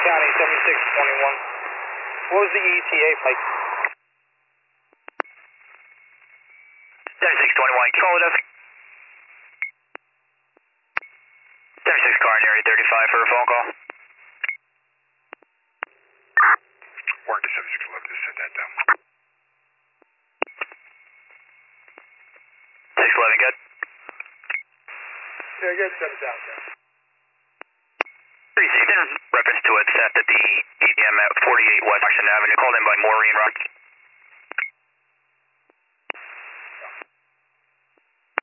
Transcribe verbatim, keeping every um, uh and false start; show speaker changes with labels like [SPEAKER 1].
[SPEAKER 1] County, seventy-six twenty-one. What was the E T A, Mike?
[SPEAKER 2] seventy-six twenty-one, call it up. seventy-six car in area thirty-five for a phone call.
[SPEAKER 3] Work to seventy-six eleven, just set that down.
[SPEAKER 2] six eleven, good?
[SPEAKER 1] Yeah, good, set it down, sir.
[SPEAKER 2] Received in reference to a theft at the E D M at forty-eight West Washington Avenue, called in by Maureen Rock.